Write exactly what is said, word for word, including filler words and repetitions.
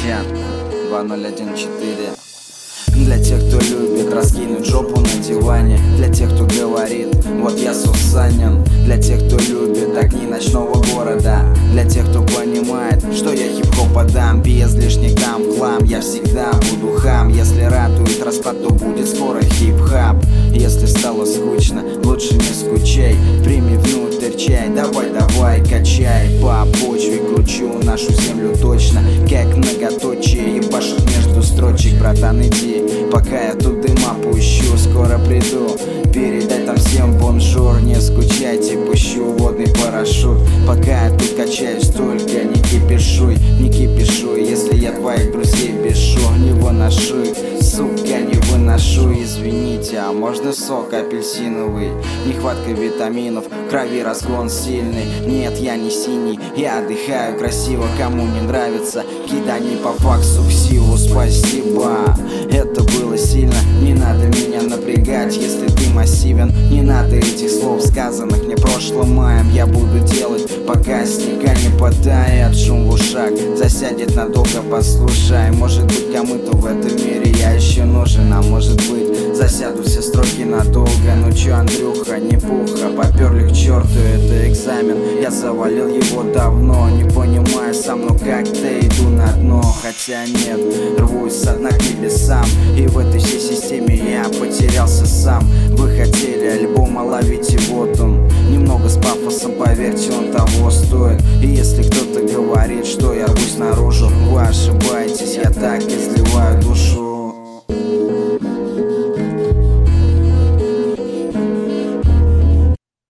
Чен два ноль один четыре. Для тех, кто любит раскинуть жопу на диване, для тех, кто говорит, вот я Сусанин, для тех, кто любит огни ночного города, для тех, кто понимает, что я хип-хоп отдам без лишних дам хлам. Я всегда буду хам, если радует распад, то будет скоро хип-хап. Если стало скучно, лучше не скучай, прими внутрь чай, давай-давай качай. По почве кручу нашу землю точно, как многоточие ебашит между строчек. Братан, иди, пока я тут дыма пущу, скоро приду, передай там всем бонжур. Не скучайте, пущу водный парашют, пока я тут качаюсь, только не кипишуй, не кипишуй. Если я твоих друзей бешу, не выношу их, сука, не выношу. Извините, а можно сок апельсиновый? Нехватка витаминов, в крови разгон сильный. Нет, я не синий, я отдыхаю красиво. Кому не нравится, кидани по факсу в силу, спасибо. Это было сильно, не надо меня напрягать, если ты массивен. Не надо этих слов сказанных мне прошлым маем. Я буду делать, пока снега не падает. Шум в ушах засядет надолго, послушай. Может быть, кому-то в этом мире я еще нужен, а может быть, засяду все строки надолго. Ну чё, Андрюха, не пуха, поперли к черту, это экзамен. Я завалил его давно, не понимаю сам, ну как-то иду на дно. Хотя нет, рвусь со дна к небесам, и в этой всей системе я потерялся сам. Выходи